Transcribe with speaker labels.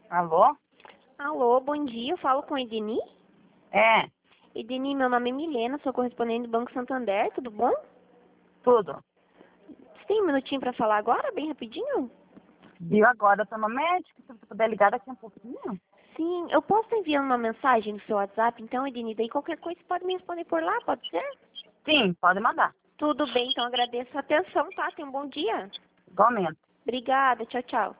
Speaker 1: Alô?
Speaker 2: Alô, bom dia, eu falo com a Edeni?
Speaker 1: É,
Speaker 2: Edeni, meu nome é Milena, sou correspondente do Banco Santander, tudo bom?
Speaker 1: tudo.
Speaker 2: Você tem um minutinho para falar agora, bem rapidinho?
Speaker 1: Viu agora, eu tô no médico, se você puder ligar daqui a um pouquinho.
Speaker 2: Sim, eu posso enviar uma mensagem no seu WhatsApp, então, Edeni, daí qualquer coisa você pode me responder por lá, pode ser?
Speaker 1: Sim, pode mandar.
Speaker 2: Tudo bem, então agradeço a atenção, tá? Tenha um bom dia.
Speaker 1: Igualmente.
Speaker 2: Obrigada, tchau, tchau.